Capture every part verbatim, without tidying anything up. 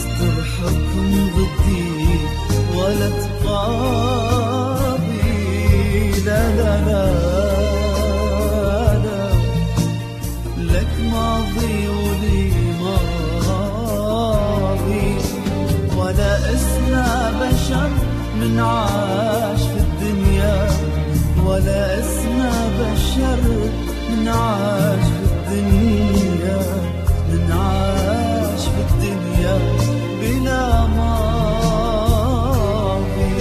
تصدر حكم ضدي ولا تقاضي. لا لا لا لا، لك ماضي ولي ماضي، ولا اسمى بشر من عاش في الدنيا، ولا اسمى بشر من عاش في الدنيا، من عاش في الدنيا بلا ماضي.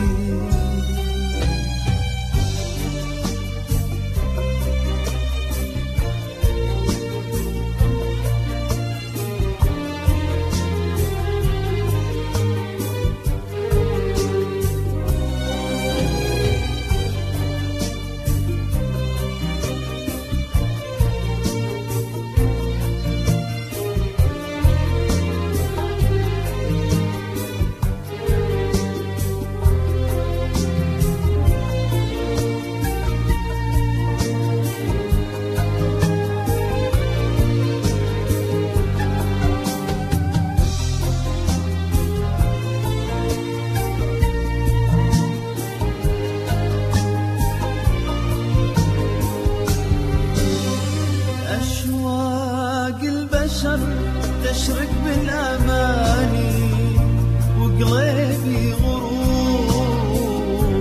أشواق البشر تشرق بالأماني، وقلبي غرور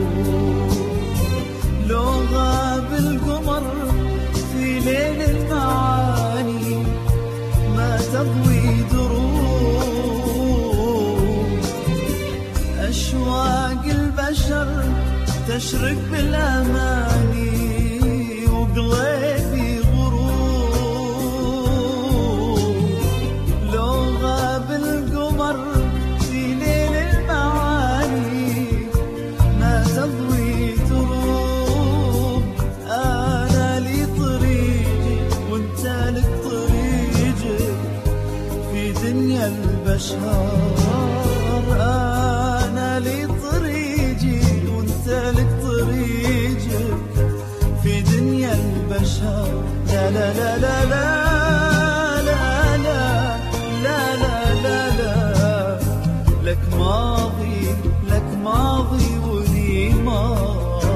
لو غاب القمر في ليل المعاني ما تضوي دروب. أشواق البشر تشرق بالأماني، وقلبي البشر. أنا لي طريقي وانت لك طريقك في دنيا البشر. لا لا لا لا لا لا لا لا لا لا لا، لك ماضي لك ماضي ولي ماضي.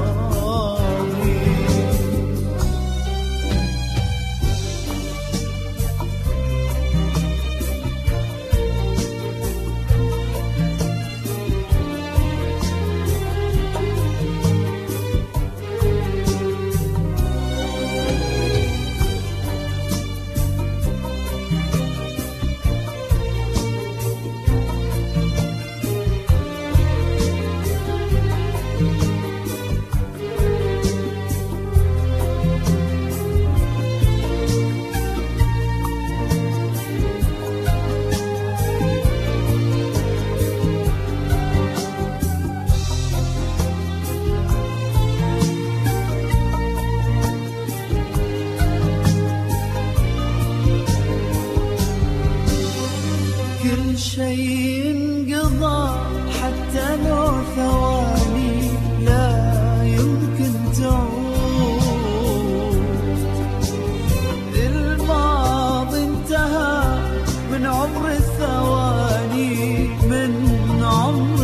كل شيء انقضى حتى لو ثواني لا يمكن تعود. الماضي انتهى من عمر الثواني، من عمر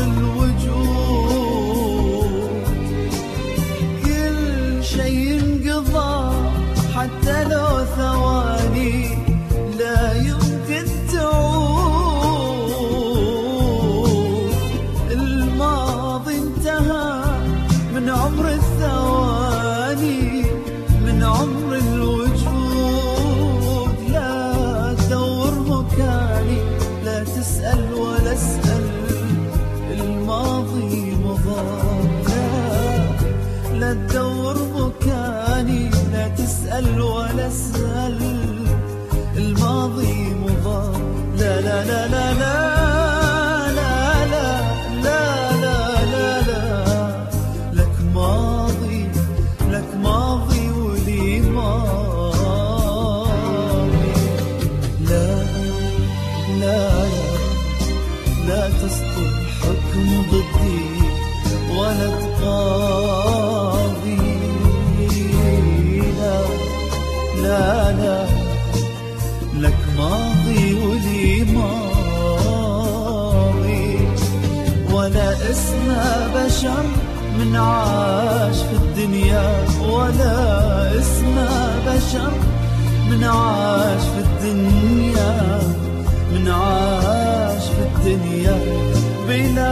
الوجود. كل شيء انقضى حتى لو ثواني لا يمكن تعود. من عمر الثواني من عمر الوجود. لا تدور مكاني، لا تسأل ولا اسأل، الماضي مضى. لا تدور مكاني، لا تسأل ولا اسأل، الماضي مضى. لا لا لا لا لا لا تصدر حكم ضدي ولا تقاضي. لا لا لا، لك ماضي ولي ماضي. اسمه بشر من عاش في الدنيا، ولا اسمه بشر من عاش في الدنيا، من عاش في الدنيا بلا